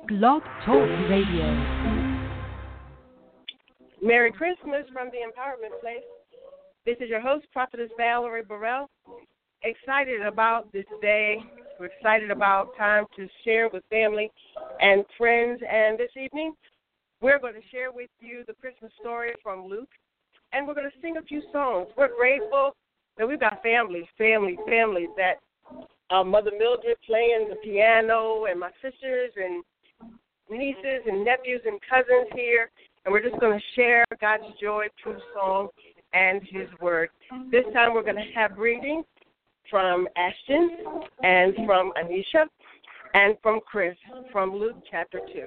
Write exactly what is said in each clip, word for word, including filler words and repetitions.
Blog Talk Radio. Merry Christmas from the Empowerment Place. This is your host, Prophetess Valerie Burrell. Excited about this day. We're excited about time to share with family and friends. And this evening, we're going to share with you the Christmas story from Luke. And we're going to sing a few songs. We're grateful that we've got families, families, families that uh, Mother Mildred playing the piano, and my sisters and nieces and nephews and cousins here. And we're just going to share God's joy through song and his word. This time we're going to have reading from Ashton and from Anisha and from Chris from Luke chapter two.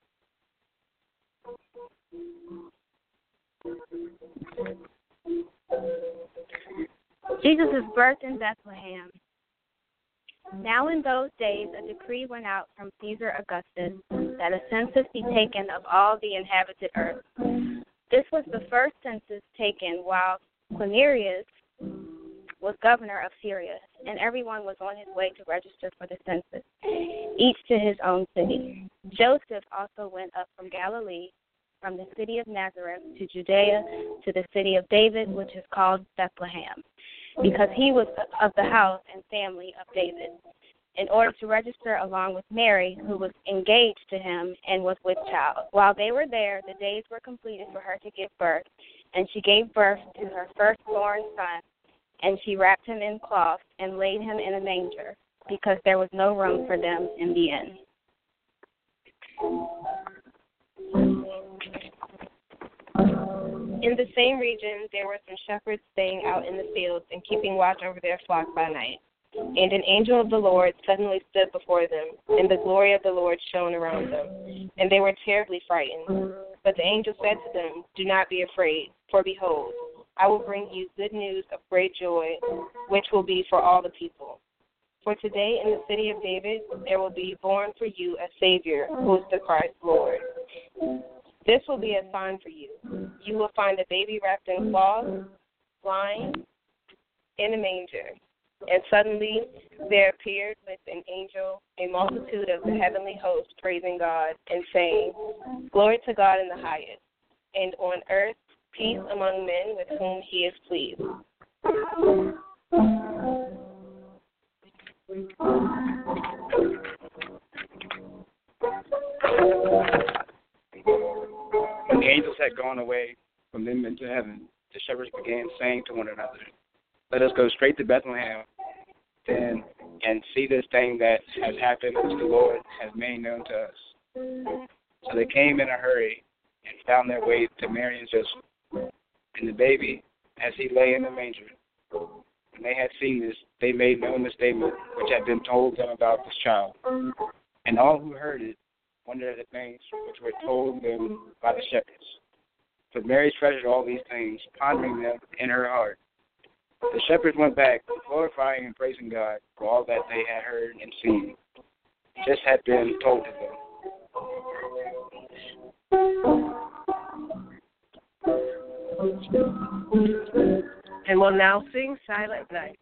Jesus' birth in Bethlehem. Now in those days a decree went out from Caesar Augustus that a census be taken of all the inhabited earth. This was the first census taken while Quirinius was governor of Syria, and everyone was on his way to register for the census, each to his own city. Joseph also went up from Galilee, from the city of Nazareth to Judea, to the city of David, which is called Bethlehem, because he was of the house and family of David, in order to register along with Mary, who was engaged to him and was with child. While they were there, the days were completed for her to give birth, and she gave birth to her firstborn son, and she wrapped him in cloth and laid him in a manger, because there was no room for them in the inn. In the same region, there were some shepherds staying out in the fields and keeping watch over their flock by night. And an angel of the Lord suddenly stood before them, and the glory of the Lord shone around them. And they were terribly frightened. But the angel said to them, "Do not be afraid, for behold, I will bring you good news of great joy, which will be for all the people. For today in the city of David there will be born for you a Savior, who is the Christ Lord. This will be a sign for you. You will find a baby wrapped in cloths, lying in a manger." And suddenly there appeared with an angel a multitude of the heavenly host, praising God and saying, "Glory to God in the highest, and on earth peace among men with whom he is pleased." When the angels had gone away from them into heaven, the shepherds began saying to one another, "Let us go straight to Bethlehem then and see this thing that has happened, which the Lord has made known to us." So they came in a hurry and found their way to Mary and Joseph, and the baby as he lay in the manger. When they had seen this, they made known the statement which had been told them about this child. And all who heard it wondered at the things which were told them by the shepherds. But Mary treasured all these things, pondering them in her heart. The shepherds went back, glorifying and praising God for all that they had heard and seen, just had been told to them. And we'll now sing Silent Night.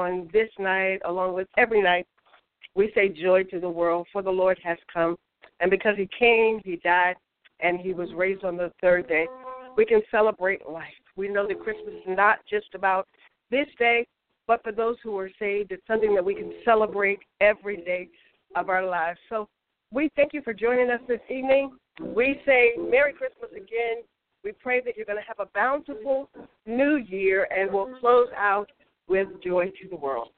on this night, along with every night, we say joy to the world, for the Lord has come. And because he came, he died, and he was raised on the third day, we can celebrate life. We know that Christmas is not just about this day, but for those who are saved, it's something that we can celebrate every day of our lives. So we thank you for joining us this evening. We say Merry Christmas again. We pray that you're going to have a bountiful new year, and we'll close out with joy to the world.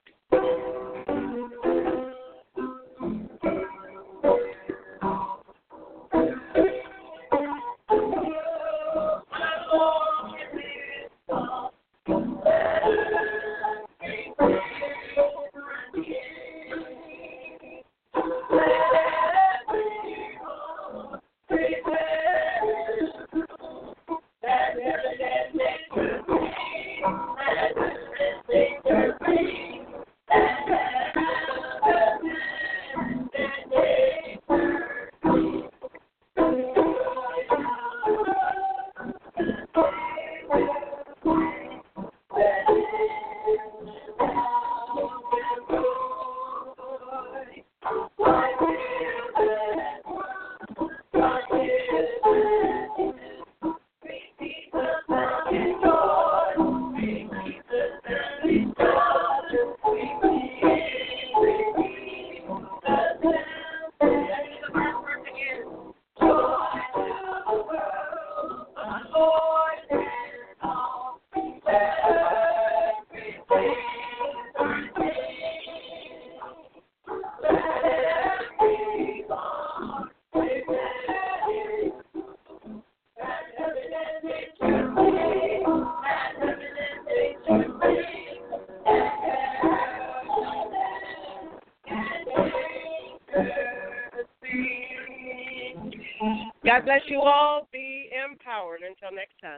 God bless you all. Be empowered. Until next time.